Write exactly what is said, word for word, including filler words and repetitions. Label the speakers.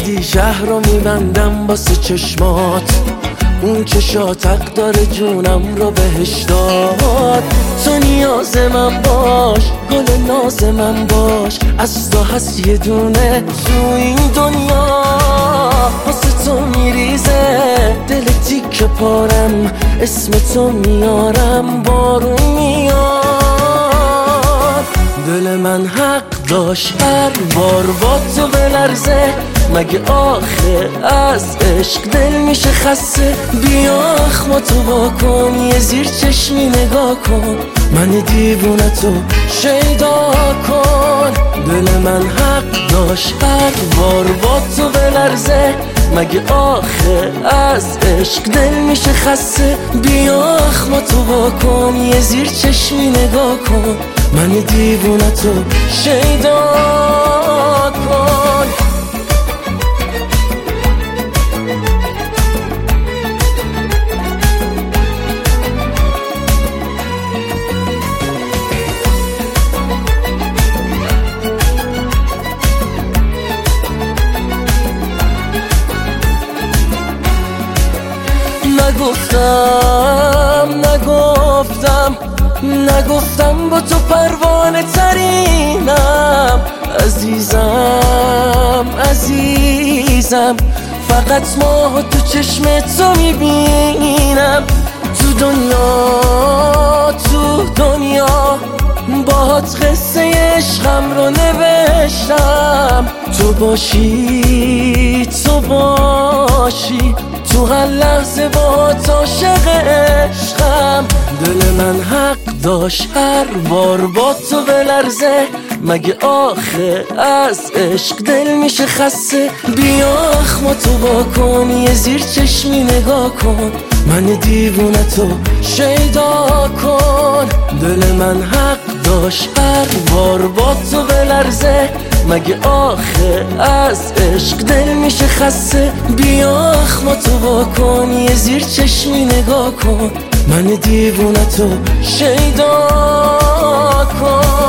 Speaker 1: اومدی شهر رو میبندم واسه چشمات، اون چشات حق داره جونم رو بهش داد. تو نیاز من باش، گل ناز من باش، از تو هست یه دونه تو این دنیا. واسه تو میریزه دل تیکه پارم، اسم تو میارم بارون میاد. دل من حق داشت هر بار با تو بلرزه، مگه آخه از عشق دل میشه خسته؟ بیا اخماتو واکن، یه زیر چشمی نگاه کن، من دیوونه تو شیدا کن. دل من حق داشت هر بار با تو بلرزه، مگه آخه از عشق دل میشه خسته؟ بیا اخماتو واکن، یه زیر چشمی نگاه کن، من دیوونه تو شیدا کن. نگفتم نگفتم نگفتم با تو پروانه ترینم، عزیزم عزیزم، فقط ماه تو چشم تو میبینم. تو دنیا تو دنیا باهات قصه عشقم رو نوشتم. تو باشی تو باشی تو هر لحظه باهات عاشق عشقم. دل من حق داشت هر بار با تو بلرزه، مگه آخه از عشق دل میشه خسته؟ بیا اخماتو واکن، یه زیر چشمی نگاه کن، من دیوونه تو شیدا کن. دل من حق داشت هر بار با تو بلرزه، مگه آخه از عشق دل میشه خسته؟ بیا اخماتو واکن، یه زیر چشمی نگاه کن، من دیوونه تو شیدا کن.